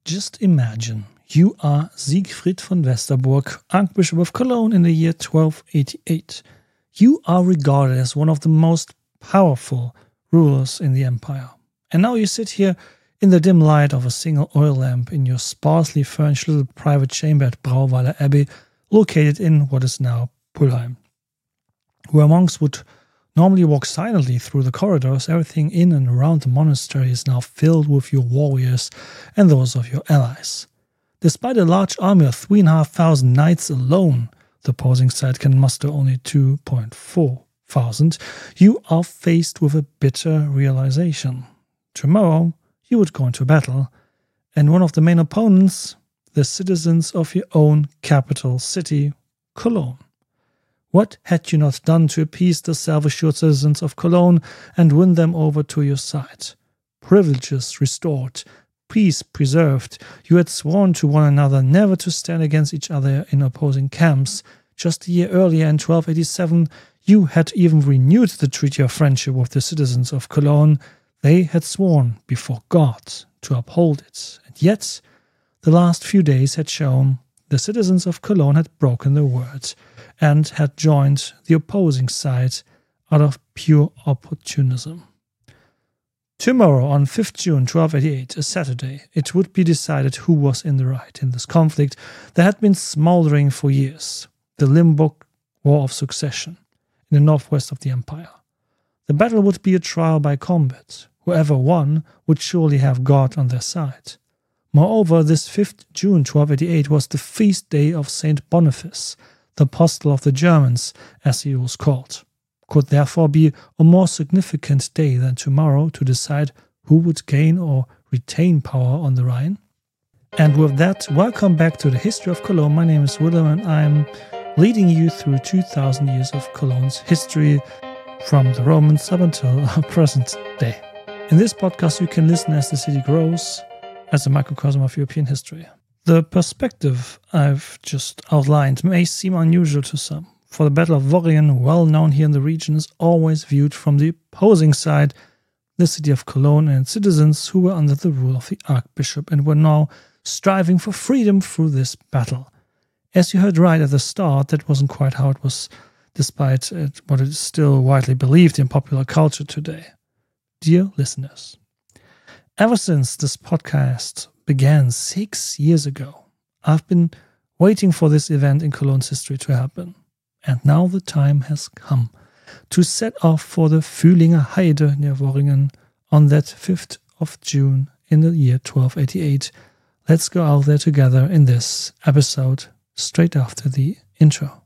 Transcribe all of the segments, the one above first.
Just imagine, you are Siegfried von Westerburg, Archbishop of Cologne in the year 1288. You are regarded as one of the most powerful rulers in the empire. And now you sit here in the dim light of a single oil lamp in your sparsely furnished little private chamber at Brauweiler Abbey, located in what is now Pulheim. Where monks would normally walk silently through the corridors, everything in and around the monastery is now filled with your warriors and those of your allies. Despite a large army of 3,500 knights alone, the opposing side can muster only 2,400, you are faced with a bitter realization. Tomorrow, you would go into battle, and one of the main opponents, the citizens of your own capital city, Cologne. What had you not done to appease the self-assured citizens of Cologne and win them over to your side? Privileges restored, peace preserved, you had sworn to one another never to stand against each other in opposing camps. Just a year earlier in 1287, you had even renewed the treaty of friendship with the citizens of Cologne. They had sworn before God to uphold it. And yet, the last few days had shown the citizens of Cologne had broken their word and had joined the opposing side out of pure opportunism. Tomorrow, on 5th June 1288, a Saturday, it would be decided who was in the right in this conflict that had been smoldering for years, the Limburg War of Succession, in the northwest of the empire. The battle would be a trial by combat. Whoever won would surely have God on their side. Moreover, this 5th June 1288 was the feast day of Saint Boniface, the apostle of the Germans, as he was called. Could therefore be a more significant day than tomorrow to decide who would gain or retain power on the Rhine? And with that, welcome back to the History of Cologne. My name is Willem and I'm leading you through 2,000 years of Cologne's history from the Romans up until our present day. In this podcast you can listen as the city grows, as a microcosm of European history. The perspective I've just outlined may seem unusual to some, for the Battle of Worringen, well known here in the region, is always viewed from the opposing side, the city of Cologne and its citizens who were under the rule of the Archbishop and were now striving for freedom through this battle. As you heard right at the start, that wasn't quite how it was, despite what is still widely believed in popular culture today. Dear listeners, ever since this podcast began 6 years ago, I've been waiting for this event in Cologne's history to happen. And now the time has come to set off for the Fühlinger Heide near Worringen on that 5th of June in the year 1288. Let's go out there together in this episode straight after the intro.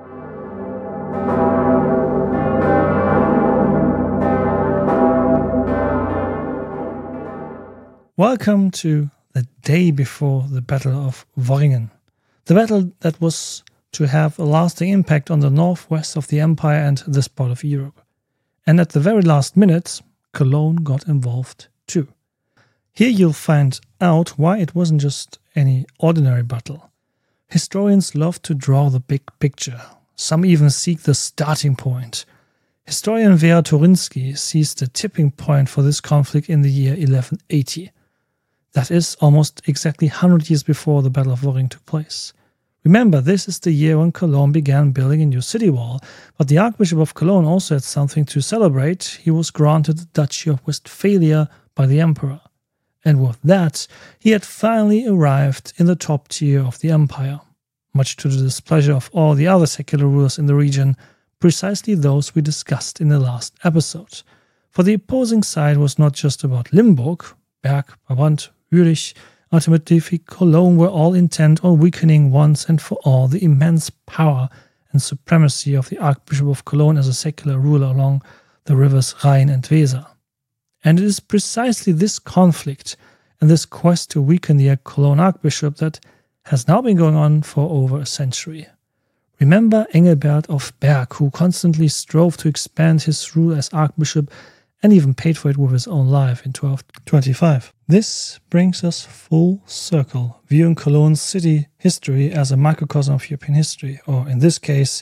Welcome to the day before the Battle of Worringen, the battle that was to have a lasting impact on the northwest of the empire and this part of Europe. And at the very last minute, Cologne got involved too. Here you'll find out why it wasn't just any ordinary battle. Historians love to draw the big picture. Some even seek the starting point. Historian Vera Torinsky sees the tipping point for this conflict in the year 1180. That is almost exactly 100 years before the Battle of Worringen took place. Remember, this is the year when Cologne began building a new city wall, but the Archbishop of Cologne also had something to celebrate. He was granted the Duchy of Westphalia by the Emperor. And with that, he had finally arrived in the top tier of the empire, much to the displeasure of all the other secular rulers in the region, precisely those we discussed in the last episode. For the opposing side was not just about Limburg, Berg, Brabant, Jülich. Ultimately, Cologne were all intent on weakening once and for all the immense power and supremacy of the Archbishop of Cologne as a secular ruler along the rivers Rhine and Weser. And it is precisely this conflict and this quest to weaken the Cologne Archbishop that has now been going on for over a century. Remember Engelbert of Berg, who constantly strove to expand his rule as Archbishop and even paid for it with his own life in 1225. This brings us full circle, viewing Cologne's city history as a microcosm of European history, or in this case,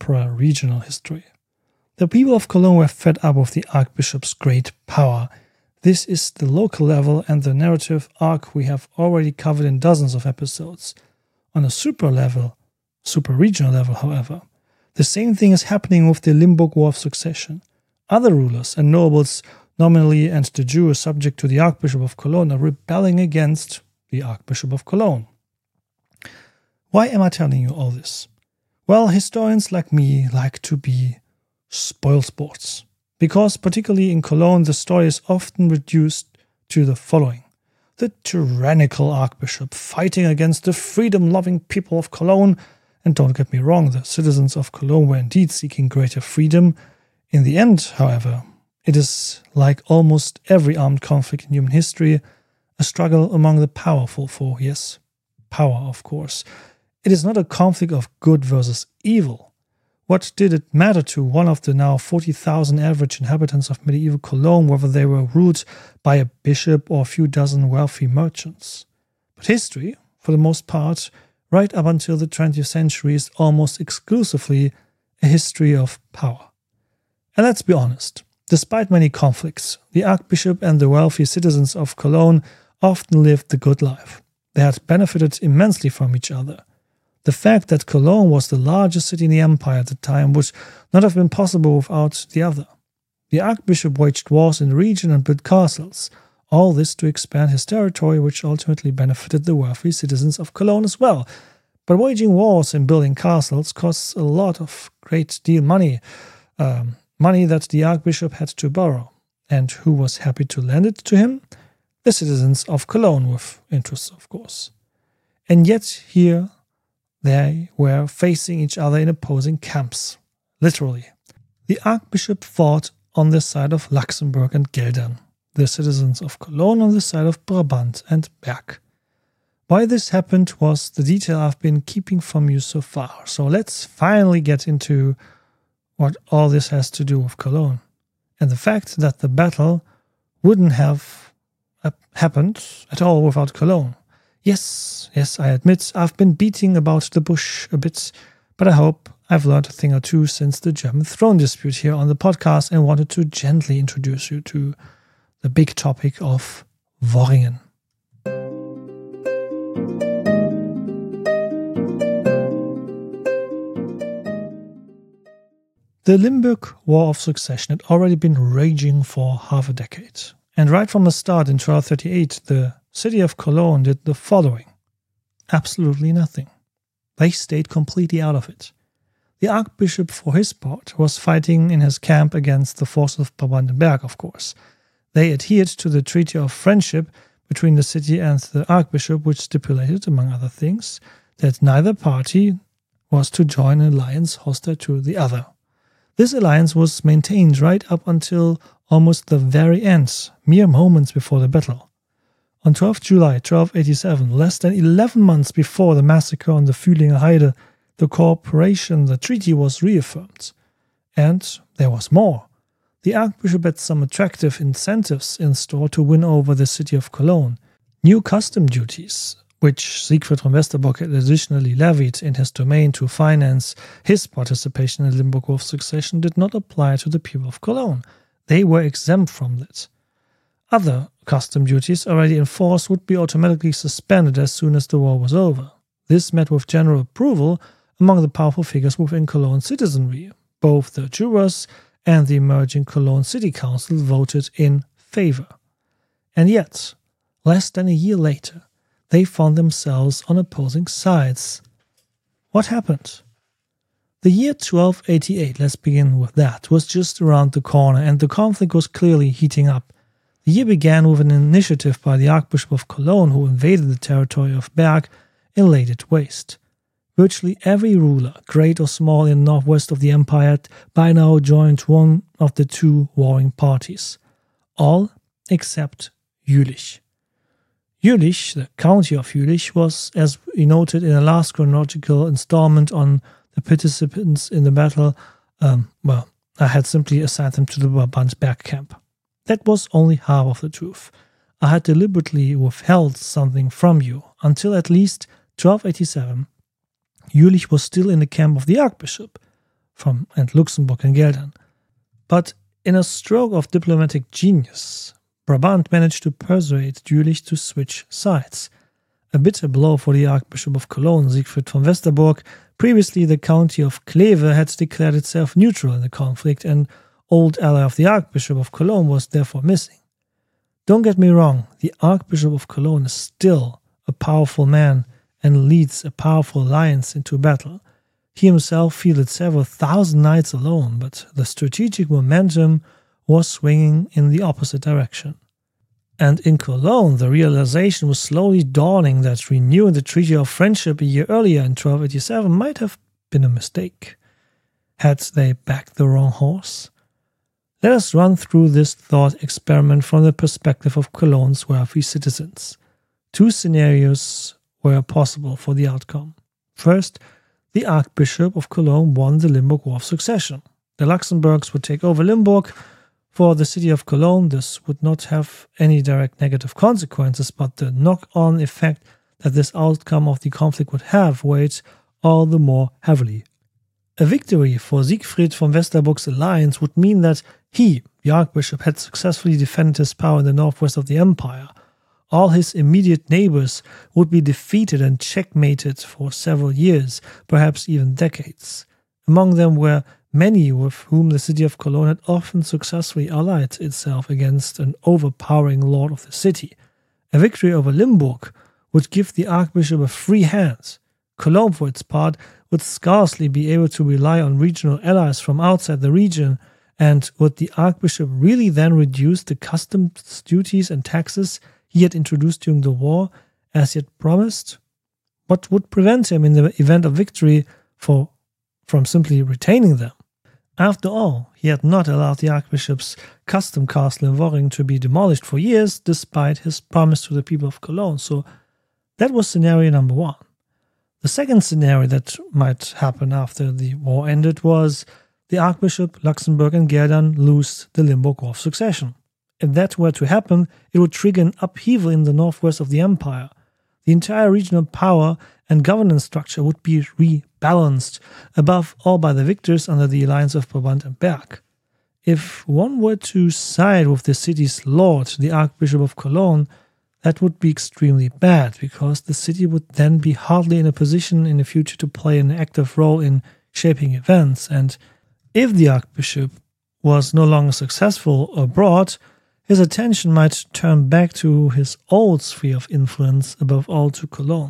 supra-regional history. The people of Cologne were fed up with the Archbishop's great power. This is the local level and the narrative arc we have already covered in dozens of episodes. On a super regional level, however, the same thing is happening with the Limburg War of Succession. Other rulers and nobles, nominally and de jure subject to the Archbishop of Cologne, are rebelling against the Archbishop of Cologne. Why am I telling you all this? Well, historians like me like to be spoilsports. Because, particularly in Cologne, the story is often reduced to the following. The tyrannical archbishop fighting against the freedom-loving people of Cologne. And don't get me wrong, the citizens of Cologne were indeed seeking greater freedom. In the end, however, it is, like almost every armed conflict in human history, a struggle among the powerful for, yes, power, of course. It is not a conflict of good versus evil. What did it matter to one of the now 40,000 average inhabitants of medieval Cologne whether they were ruled by a bishop or a few dozen wealthy merchants? But history, for the most part, right up until the 20th century, is almost exclusively a history of power. And let's be honest, despite many conflicts, the archbishop and the wealthy citizens of Cologne often lived the good life. They had benefited immensely from each other. The fact that Cologne was the largest city in the empire at the time would not have been possible without the other. The archbishop waged wars in the region and built castles, all this to expand his territory, which ultimately benefited the wealthy citizens of Cologne as well. But waging wars and building castles costs a lot of great deal money, money that the archbishop had to borrow. And who was happy to lend it to him? The citizens of Cologne, with interest, of course. And yet here they were facing each other in opposing camps, literally. The archbishop fought on the side of Luxembourg and Geldern, the citizens of Cologne on the side of Brabant and Berg. Why this happened was the detail I've been keeping from you so far, so let's finally get into what all this has to do with Cologne, and the fact that the battle wouldn't have happened at all without Cologne. Yes, I admit I've been beating about the bush a bit, but I hope I've learned a thing or two since the German throne dispute here on the podcast and wanted to gently introduce you to the big topic of Worringen. The Limburg War of Succession had already been raging for half a decade. And right from the start in 1238, the city of Cologne did the following. Absolutely nothing. They stayed completely out of it. The archbishop, for his part, was fighting in his camp against the forces of Brabant and Berg, of course. They adhered to the Treaty of Friendship between the city and the archbishop, which stipulated, among other things, that neither party was to join an alliance hostile to the other. This alliance was maintained right up until almost the very end, mere moments before the battle. On 12 July 1287, less than 11 months before the massacre on the Fühlinger Heide, the treaty was reaffirmed. And there was more. The archbishop had some attractive incentives in store to win over the city of Cologne. New custom duties, which Siegfried von Westerbork had additionally levied in his domain to finance his participation in the Limburg War of Succession, did not apply to the people of Cologne. They were exempt from that. Other custom duties already in force would be automatically suspended as soon as the war was over. This met with general approval among the powerful figures within Cologne citizenry. Both the jurors and the emerging Cologne City Council voted in favor. And yet, less than a year later, they found themselves on opposing sides. What happened? The year 1288, let's begin with that, was just around the corner, and the conflict was clearly heating up. The year began with an initiative by the Archbishop of Cologne, who invaded the territory of Berg and laid it waste. Virtually every ruler, great or small, in the northwest of the empire had by now joined one of the two warring parties. All except Jülich. Jülich, the county of Jülich, was, as we noted in the last chronological installment on the participants in the battle, I had simply assigned them to the Brabant Berg camp. That was only half of the truth. I had deliberately withheld something from you until at least 1287. Jülich was still in the camp of the archbishop and Luxembourg and Geldern. But in a stroke of diplomatic genius, Brabant managed to persuade Jülich to switch sides. A bitter blow for the Archbishop of Cologne, Siegfried von Westerbork. Previously, the county of Kleve had declared itself neutral in the conflict, and old ally of the Archbishop of Cologne was therefore missing. Don't get me wrong, the Archbishop of Cologne is still a powerful man and leads a powerful alliance into battle. He himself fielded several thousand knights alone, but the strategic momentum was swinging in the opposite direction. And in Cologne, the realization was slowly dawning that renewing the Treaty of Friendship a year earlier in 1287 might have been a mistake. Had they backed the wrong horse? Let us run through this thought experiment from the perspective of Cologne's wealthy citizens. Two scenarios were possible for the outcome. First, the Archbishop of Cologne won the Limburg War of Succession. The Luxembourgs would take over Limburg. For the city of Cologne, this would not have any direct negative consequences, but the knock-on effect that this outcome of the conflict would have weighed all the more heavily. A victory for Siegfried von Westerbork's alliance would mean that he, the Archbishop, had successfully defended his power in the northwest of the empire. All his immediate neighbors would be defeated and checkmated for several years, perhaps even decades. Among them were many with whom the city of Cologne had often successfully allied itself against an overpowering lord of the city. A victory over Limburg would give the Archbishop a free hand. Cologne, for its part, would scarcely be able to rely on regional allies from outside the region, and would the Archbishop really then reduce the customs duties and taxes he had introduced during the war, as he had promised? What would prevent him in the event of victory from simply retaining them? After all, he had not allowed the Archbishop's custom castle in Worring to be demolished for years, despite his promise to the people of Cologne, so that was scenario number one. The second scenario that might happen after the war ended was the Archbishop, Luxembourg and Gerdern lose the Limburg War of Succession. If that were to happen, it would trigger an upheaval in the northwest of the empire. The entire regional power and governance structure would be rebalanced, above all by the victors under the alliance of Brabant and Berg. If one were to side with the city's lord, the Archbishop of Cologne, that would be extremely bad, because the city would then be hardly in a position in the future to play an active role in shaping events, and if the Archbishop was no longer successful abroad, his attention might turn back to his old sphere of influence, above all to Cologne.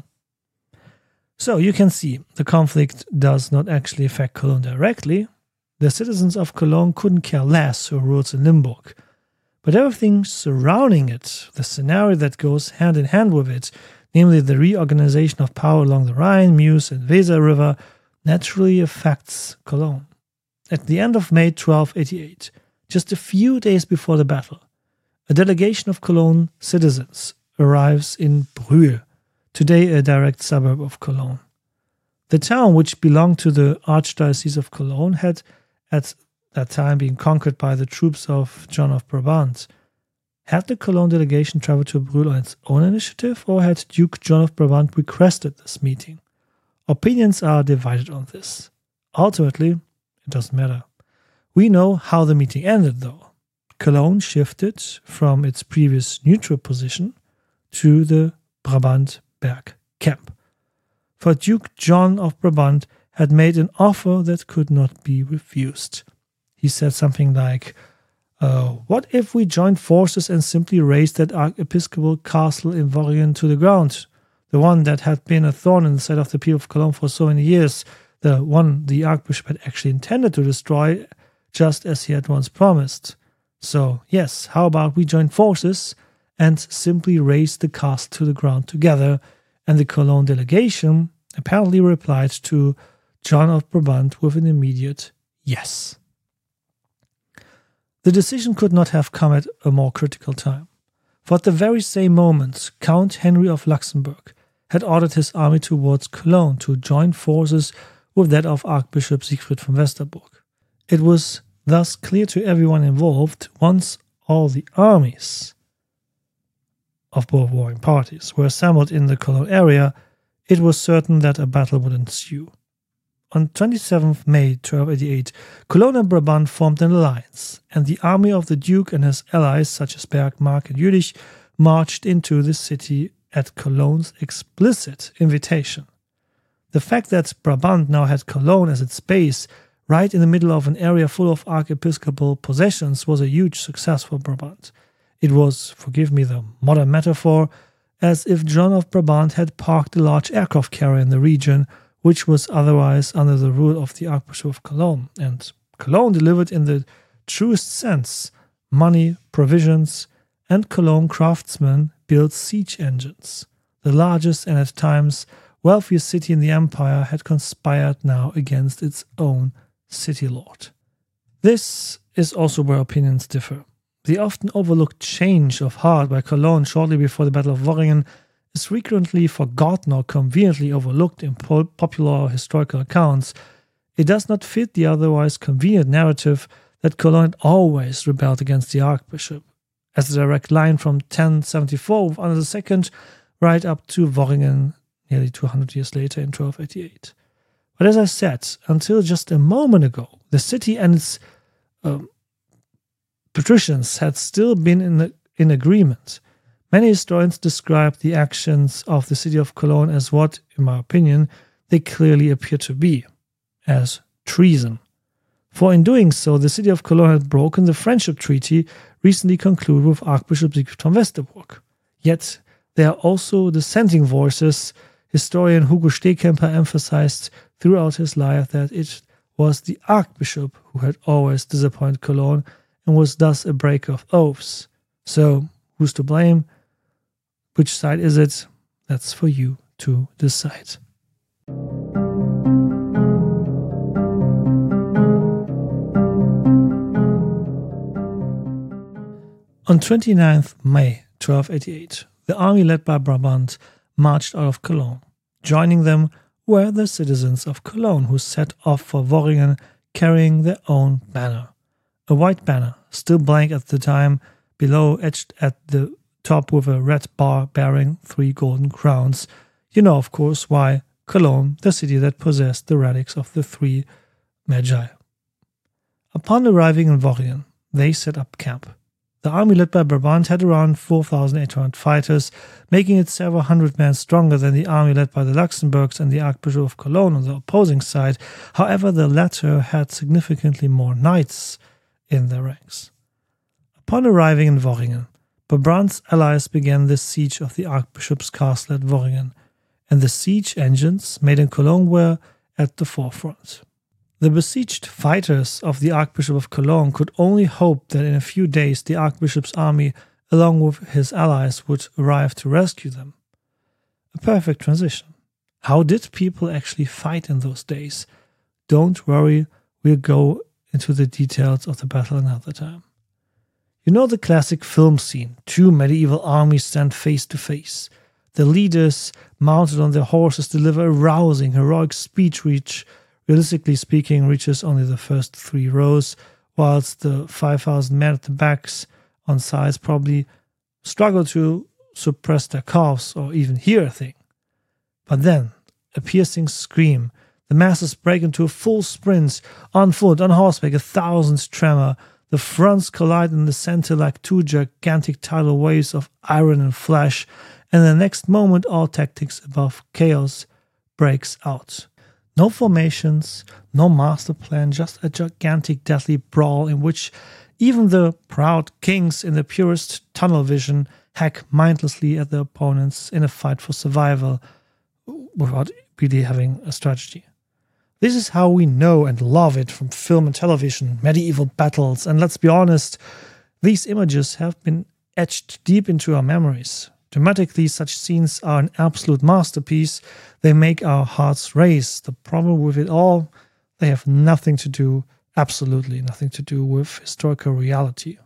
So you can see, the conflict does not actually affect Cologne directly. The citizens of Cologne couldn't care less who rules in Limburg. But everything surrounding it, the scenario that goes hand in hand with it, namely the reorganization of power along the Rhine, Meuse and Weser River, naturally affects Cologne. At the end of May 1288, just a few days before the battle, a delegation of Cologne citizens arrives in Brühl, today a direct suburb of Cologne. The town, which belonged to the Archdiocese of Cologne, had at that time been conquered by the troops of John of Brabant. Had the Cologne delegation traveled to Brühl on its own initiative, or had Duke John of Brabant requested this meeting? Opinions are divided on this. Ultimately, it doesn't matter. We know how the meeting ended, though. Cologne shifted from its previous neutral position to the Brabant-Berg camp. For Duke John of Brabant had made an offer that could not be refused. He said something like, what if we joined forces and simply razed that archiepiscopal castle in Worringen to the ground, the one that had been a thorn in the side of the people of Cologne for so many years, the one the Archbishop had actually intended to destroy, just as he had once promised. So, yes, how about we join forces and simply raze the castle to the ground together? And the Cologne delegation apparently replied to John of Brabant with an immediate yes. The decision could not have come at a more critical time, for at the very same moment, Count Henry of Luxembourg had ordered his army towards Cologne to join forces with that of Archbishop Siegfried von Westerbork. It was thus clear to everyone involved, once all the armies of both warring parties were assembled in the Cologne area, it was certain that a battle would ensue. On 27th May 1288, Cologne and Brabant formed an alliance, and the army of the Duke and his allies, such as Berg, Mark, and Jülich, marched into the city at Cologne's explicit invitation. The fact that Brabant now had Cologne as its base, right in the middle of an area full of archiepiscopal possessions, was a huge success for Brabant. It was, forgive me the modern metaphor, as if John of Brabant had parked a large aircraft carrier in the region, which was otherwise under the rule of the Archbishop of Cologne, and Cologne delivered in the truest sense money, provisions, and Cologne craftsmen built siege engines. The largest and at times wealthiest city in the empire had conspired now against its own city lord. This is also where opinions differ. The often overlooked change of heart by Cologne shortly before the Battle of Worringen is frequently forgotten or conveniently overlooked in popular historical accounts. It does not fit the otherwise convenient narrative that Cologne had always rebelled against the archbishop, as a direct line from 1074 with Anna II right up to Worringen nearly 200 years later in 1288. But as I said, until just a moment ago, the city and its patricians had still been in agreement. Many historians describe the actions of the city of Cologne as what, in my opinion, they clearly appear to be, as treason. For in doing so, the city of Cologne had broken the friendship treaty recently concluded with Archbishop Siegfried von Westerburg. Yet, there are also dissenting voices. Historian Hugo Stehkemper emphasized throughout his life that it was the archbishop who had always disappointed Cologne and was thus a breaker of oaths. So, who's to blame? Which side is it? That's for you to decide. On 29th May 1288, the army led by Brabant marched out of Cologne. Joining them were the citizens of Cologne, who set off for Worringen carrying their own banner. A white banner, still blank at the time, below etched at the top with a red bar bearing 3 golden crowns. You know, of course, why Cologne, the city that possessed the relics of the 3 Magi. Upon arriving in Worringen, they set up camp. The army led by Brabant had around 4,800 fighters, making it several hundred men stronger than the army led by the Luxembourgs and the Archbishop of Cologne on the opposing side. However, the latter had significantly more knights in their ranks. Upon arriving in Worringen, Brabant's allies began the siege of the Archbishop's castle at Worringen, and the siege engines made in Cologne were at the forefront. The besieged fighters of the Archbishop of Cologne could only hope that in a few days the Archbishop's army, along with his allies, would arrive to rescue them. A perfect transition. How did people actually fight in those days? Don't worry, we'll go into the details of the battle another time. You know the classic film scene, 2 medieval armies stand face to face. The leaders, mounted on their horses, deliver a rousing, heroic speech which, realistically speaking, reaches only the first 3 rows, whilst the 5,000 men at the backs on sides probably struggle to suppress their coughs or even hear a thing. But then, a piercing scream, the masses break into a full sprint, on foot, on horseback, 1,000 tremor, the fronts collide in the center like 2 gigantic tidal waves of iron and flesh, and the next moment all tactics above chaos breaks out. No formations, no master plan, just a gigantic deadly brawl in which even the proud kings in the purest tunnel vision hack mindlessly at their opponents in a fight for survival without really having a strategy. This is how we know and love it from film and television, medieval battles, and let's be honest, these images have been etched deep into our memories. Dramatically, such scenes are an absolute masterpiece. They make our hearts race. The problem with it all, they have nothing to do, absolutely nothing to do with historical reality.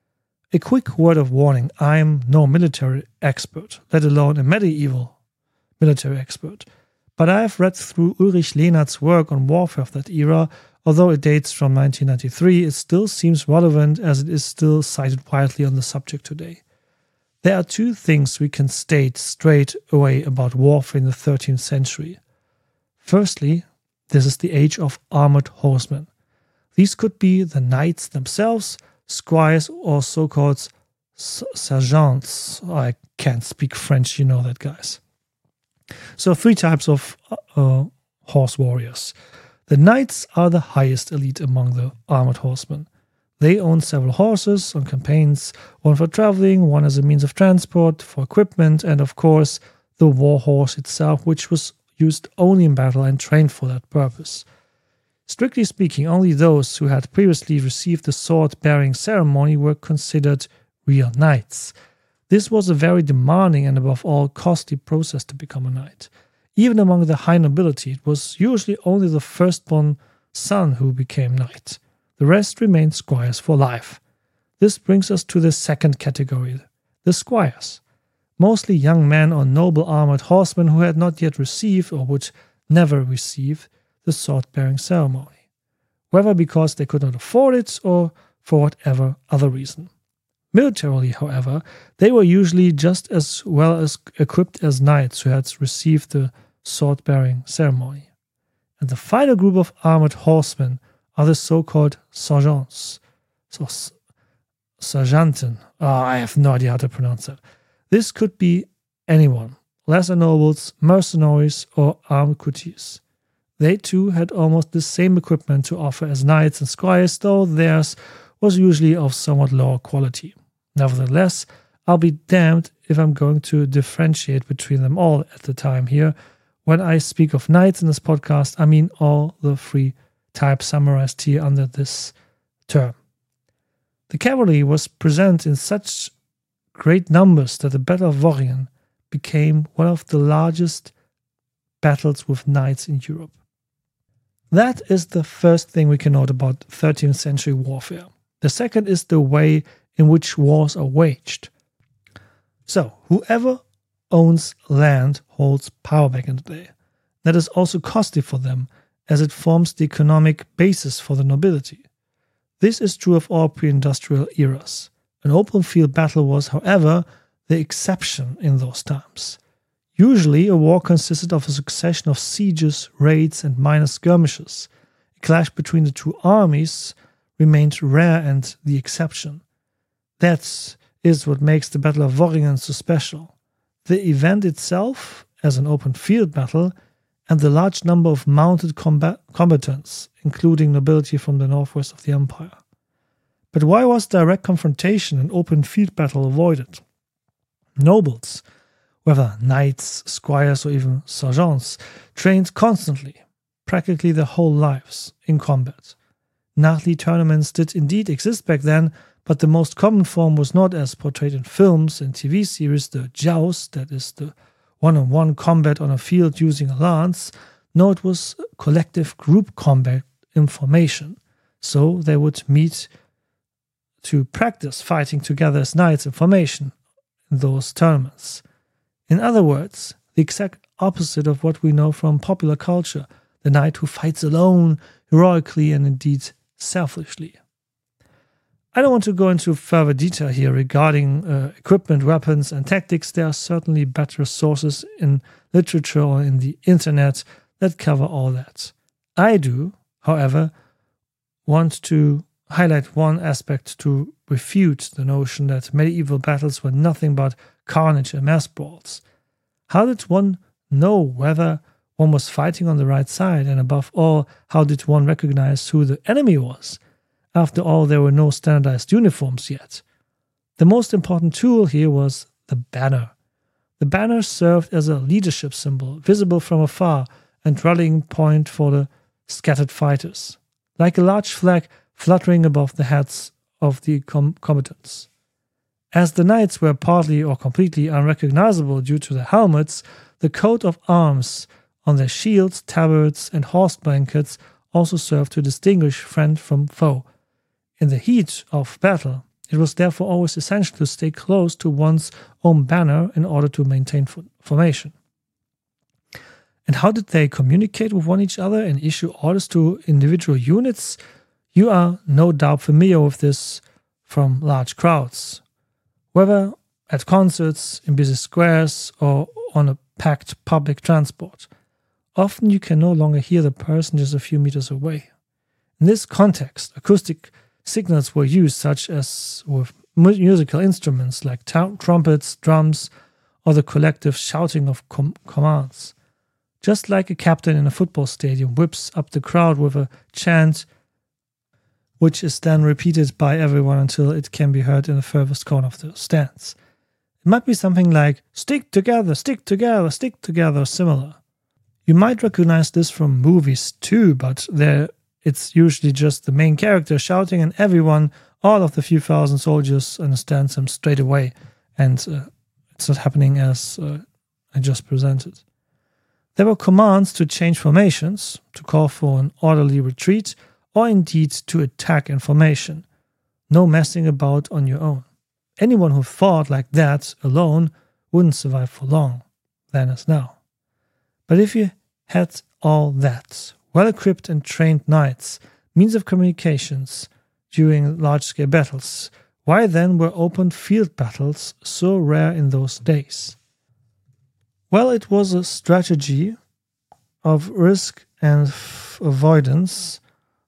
A quick word of warning, I'm no military expert, let alone a medieval military expert. But I have read through Ulrich Lehnert's work on warfare of that era. Although it dates from 1993, it still seems relevant as it is still cited widely on the subject today. There are 2 things we can state straight away about warfare in the 13th century. Firstly, This is the age of armored horsemen. These could be the knights themselves, squires, or so-called sergeants. I can't speak French, you know that, guys. So 3 types of horse warriors. The knights are the highest elite among the armored horsemen. They own several horses on campaigns, one for traveling, one as a means of transport, for equipment, and of course the war horse itself, which was used only in battle and trained for that purpose. Strictly speaking, only those who had previously received the sword-bearing ceremony were considered real knights. This was a very demanding and above all costly process to become a knight. Even among the high nobility, it was usually only the firstborn son who became knight. The rest remained squires for life. This brings us to the second category, the squires. Mostly young men or noble armored horsemen who had not yet received or would never receive the sword-bearing ceremony, whether because they could not afford it or for whatever other reason. Militarily, however, they were usually just as well as equipped as knights who had received the sword-bearing ceremony. And the final group of armored horsemen are the so-called sergeants. Sergeanten. I have no idea how to pronounce that. This could be anyone, lesser nobles, mercenaries, or armed courtiers. They too had almost the same equipment to offer as knights and squires, though theirs was usually of somewhat lower quality. Nevertheless, I'll be damned if I'm going to differentiate between them all at the time here. When I speak of knights in this podcast, I mean all the 3 types summarized here under this term. The cavalry was present in such great numbers that the Battle of Worringen became one of the largest battles with knights in Europe. That is the first thing we can note about 13th century warfare. The second is the way in which wars are waged. So, whoever owns land holds power back in the day. That is also costly for them, as it forms the economic basis for the nobility. This is true of all pre-industrial eras. An open field battle was, however, the exception in those times. Usually, a war consisted of a succession of sieges, raids, and minor skirmishes. A clash between the 2 armies remained rare and the exception. That is what makes the Battle of Worringen so special. The event itself, as an open field battle, and the large number of mounted combatants, including nobility from the northwest of the empire. But why was direct confrontation and open field battle avoided? Nobles, whether knights, squires, or even sergeants, trained constantly, practically their whole lives, in combat. Knightly tournaments did indeed exist back then, but the most common form was not, as portrayed in films and TV series, the joust, that is the one-on-one combat on a field using a lance. No, it was collective group combat in formation. So they would meet to practice fighting together as knights in formation in those tournaments. In other words, the exact opposite of what we know from popular culture, the knight who fights alone, heroically, and indeed selfishly. I don't want to go into further detail here regarding equipment, weapons, and tactics. There are certainly better sources in literature or in the internet that cover all that. I do, however, want to highlight one aspect to refute the notion that medieval battles were nothing but carnage and mass brawls. How did one know whether one was fighting on the right side? And above all, how did one recognize who the enemy was? After all, there were no standardized uniforms yet. The most important tool here was the banner. The banner served as a leadership symbol, visible from afar, and rallying point for the scattered fighters, like a large flag fluttering above the heads of the combatants. As the knights were partly or completely unrecognizable due to their helmets, the coat of arms on their shields, tabards, and horse blankets also served to distinguish friend from foe. In the heat of battle, it was therefore always essential to stay close to one's own banner in order to maintain formation. And how did they communicate with one each other and issue orders to individual units? You are no doubt familiar with this from large crowds, whether at concerts, in busy squares, or on a packed public transport. often you can no longer hear the person just a few meters away. In this context, acoustic signals were used, such as with musical instruments like trumpets, drums, or the collective shouting of commands. Just like a captain in a football stadium whips up the crowd with a chant, which is then repeated by everyone until it can be heard in the furthest corner of the stands. It might be something like, stick together, stick together, stick together, similar. You might recognize this from movies too, but it's usually just the main character shouting and everyone, all of the few thousand soldiers, understands him straight away, and it's not happening as I just presented. There were commands to change formations, to call for an orderly retreat, or indeed to attack in formation. No messing about on your own. Anyone who fought like that alone wouldn't survive for long, then as now. But if you had all that, well-equipped and trained knights, means of communications during large-scale battles, why then were open field battles so rare in those days? Well, it was a strategy of risk and avoidance,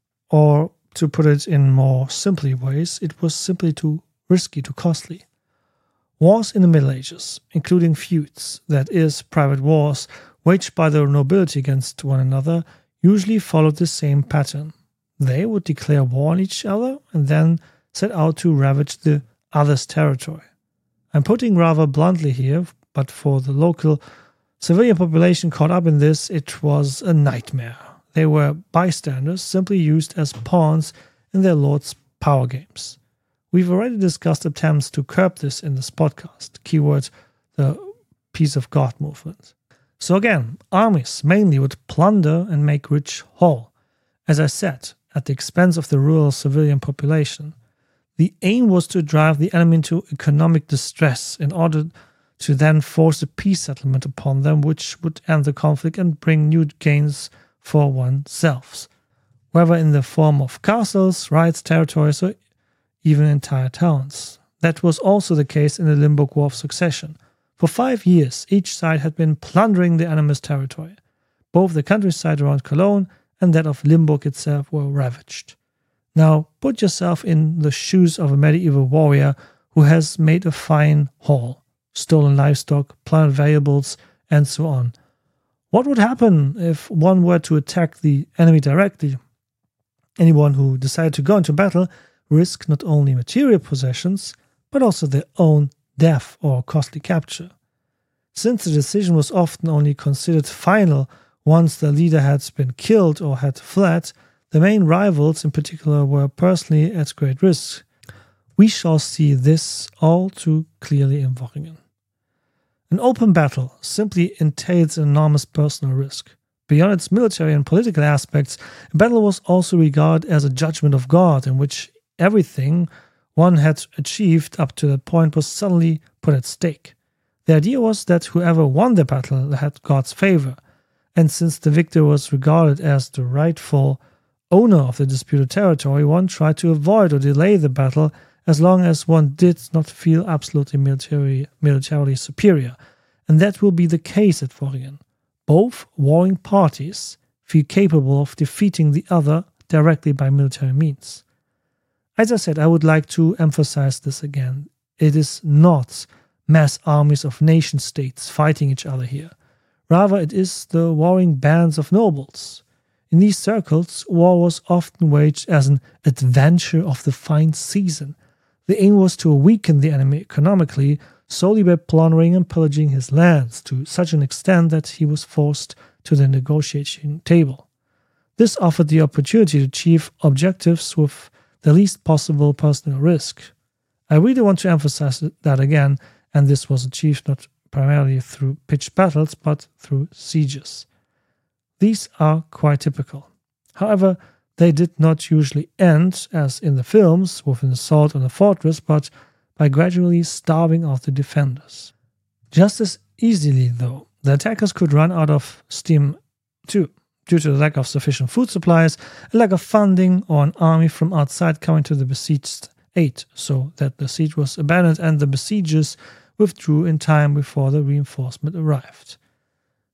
or to put it in more simply ways, it was simply too risky, too costly. Wars in the Middle Ages, including feuds, that is, private wars, waged by the nobility against one another, usually followed the same pattern. They would declare war on each other and then set out to ravage the other's territory. I'm putting rather bluntly here, but for the local civilian population caught up in this, it was a nightmare. They were bystanders, simply used as pawns in their lord's power games. We've already discussed attempts to curb this in this podcast, keyword the Peace of God movement. So again, armies mainly would plunder and make rich whole, as I said, at the expense of the rural civilian population. The aim was to drive the enemy into economic distress in order to then force a peace settlement upon them, which would end the conflict and bring new gains for oneself, whether in the form of castles, rights, territories, or even entire towns. That was also the case in the Limburg War of Succession. For 5 years, each side had been plundering the enemy's territory. Both the countryside around Cologne and that of Limburg itself were ravaged. Now, put yourself in the shoes of a medieval warrior who has made a fine haul, stolen livestock, plundered valuables, and so on. What would happen if one were to attack the enemy directly? Anyone who decided to go into battle risked not only material possessions, but also their own death or costly capture. Since the decision was often only considered final once the leader had been killed or had fled, the main rivals in particular were personally at great risk. We shall see this all too clearly in Worringen. An open battle simply entails an enormous personal risk. Beyond its military and political aspects, a battle was also regarded as a judgment of God, in which everything one had achieved up to that point was suddenly put at stake. The idea was that whoever won the battle had God's favor, and since the victor was regarded as the rightful owner of the disputed territory, one tried to avoid or delay the battle as long as one did not feel absolutely militarily superior, and that will be the case at Worringen. Both warring parties feel capable of defeating the other directly by military means. As I said, I would like to emphasize this again. It is not mass armies of nation-states fighting each other here. Rather, it is the warring bands of nobles. In these circles, war was often waged as an adventure of the fine season. The aim was to weaken the enemy economically solely by plundering and pillaging his lands to such an extent that he was forced to the negotiating table. This offered the opportunity to achieve objectives with the least possible personal risk. I really want to emphasize that again, and this was achieved not primarily through pitched battles, but through sieges. These are quite typical. However, they did not usually end, as in the films, with an assault on a fortress, but by gradually starving out the defenders. Just as easily, though, the attackers could run out of steam too, due to the lack of sufficient food supplies, a lack of funding, or an army from outside coming to the besieged aid, so that the siege was abandoned and the besiegers withdrew in time before the reinforcement arrived.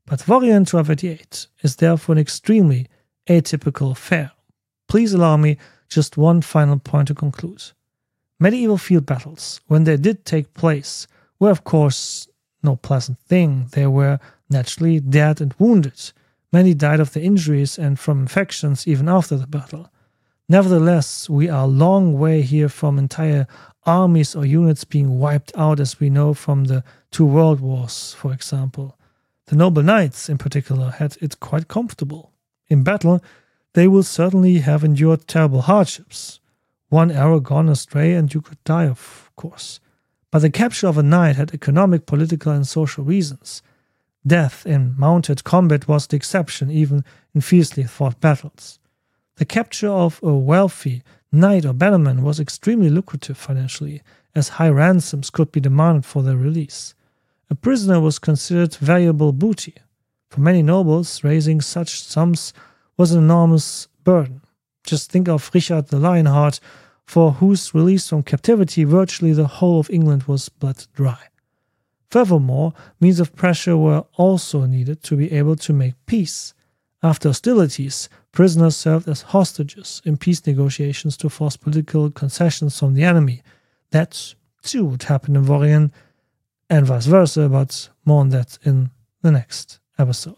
But Warrior in 1288 is therefore an extremely atypical affair. Please allow me just one final point to conclude. Medieval field battles, when they did take place, were of course no pleasant thing. There were naturally dead and wounded. Many died of their injuries and from infections even after the battle. Nevertheless, we are a long way here from entire armies or units being wiped out, as we know from the 2 world wars, for example. The noble knights, in particular, had it quite comfortable. In battle, they will certainly have endured terrible hardships. One arrow gone astray and you could die, of course. But the capture of a knight had economic, political and social reasons. Death in mounted combat was the exception, even in fiercely fought battles. The capture of a wealthy knight or bannerman was extremely lucrative financially, as high ransoms could be demanded for their release. A prisoner was considered valuable booty. For many nobles, raising such sums was an enormous burden. Just think of Richard the Lionheart, for whose release from captivity virtually the whole of England was bled dry. Furthermore, means of pressure were also needed to be able to make peace. After hostilities, prisoners served as hostages in peace negotiations to force political concessions from the enemy. That too would happen in Warrior, and vice versa, but more on that in the next episode.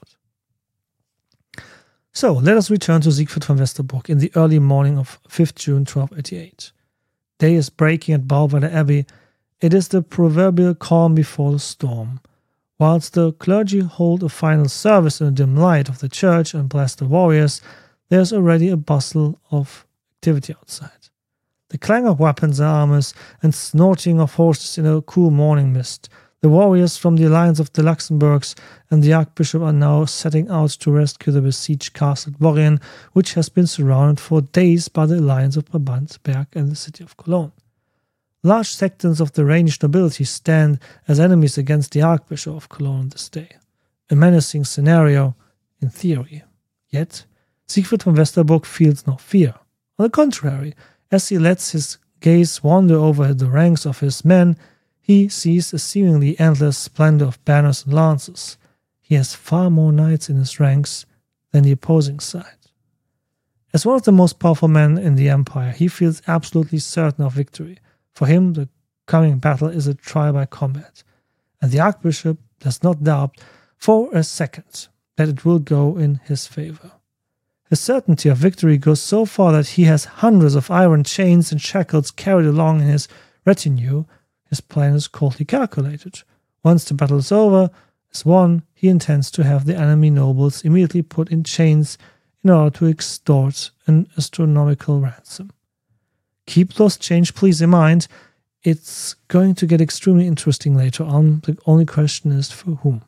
So, let us return to Siegfried von Westerburg in the early morning of 5th June 1288. Day is breaking at Bauweiler Abbey. It is the proverbial calm before the storm. Whilst the clergy hold a final service in the dim light of the church and bless the warriors, there is already a bustle of activity outside. The clang of weapons and armors and snorting of horses in a cool morning mist. The warriors from the alliance of the Luxembourgs and the Archbishop are now setting out to rescue the besieged castle at Warrior, which has been surrounded for days by the alliance of Brabant, Berg and the city of Cologne. Large sections of the Rhenish nobility stand as enemies against the Archbishop of Cologne on this day. A menacing scenario, in theory. Yet, Siegfried von Westerburg feels no fear. On the contrary, as he lets his gaze wander over the ranks of his men, he sees a seemingly endless splendor of banners and lances. He has far more knights in his ranks than the opposing side. As one of the most powerful men in the empire, he feels absolutely certain of victory. For him, the coming battle is a trial by combat, and the Archbishop does not doubt for a second that it will go in his favor. His certainty of victory goes so far that he has hundreds of iron chains and shackles carried along in his retinue. His plan is coldly calculated. Once the battle is over, is won, he intends to have the enemy nobles immediately put in chains in order to extort an astronomical ransom. Keep those chains please in mind. It's going to get extremely interesting later on. The only question is for whom.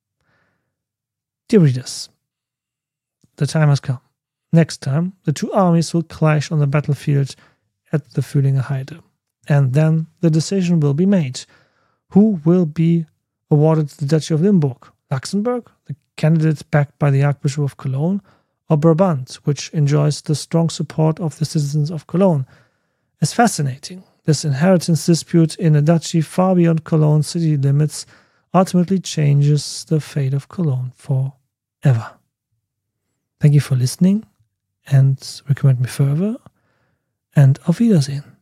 Dear readers, the time has come. Next time, the 2 armies will clash on the battlefield at the Fühlinger Heide. And then the decision will be made. Who will be awarded the Duchy of Limburg? Luxembourg, the candidate backed by the Archbishop of Cologne, or Brabant, which enjoys the strong support of the citizens of Cologne? It's fascinating. This inheritance dispute in a duchy far beyond Cologne's city limits ultimately changes the fate of Cologne forever. Thank you for listening and recommend me further, and auf Wiedersehen.